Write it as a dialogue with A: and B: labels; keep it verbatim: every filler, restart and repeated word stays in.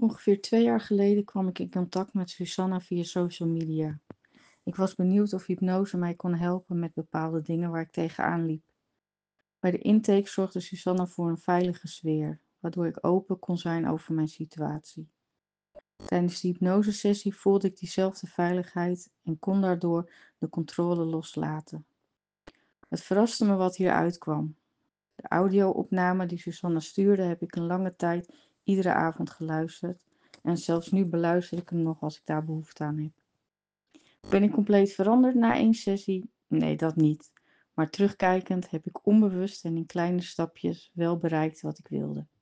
A: Ongeveer twee jaar geleden kwam ik in contact met Susanna via social media. Ik was benieuwd of hypnose mij kon helpen met bepaalde dingen waar ik tegenaan liep. Bij de intake zorgde Susanna voor een veilige sfeer, waardoor ik open kon zijn over mijn situatie. Tijdens de hypnosesessie voelde ik diezelfde veiligheid en kon daardoor de controle loslaten. Het verraste me wat hieruit kwam. De audio-opname die Susanna stuurde heb ik een lange tijd iedere avond geluisterd en zelfs nu beluister ik hem nog als ik daar behoefte aan heb. Ben ik compleet veranderd na één sessie? Nee, dat niet. Maar terugkijkend heb ik onbewust en in kleine stapjes wel bereikt wat ik wilde.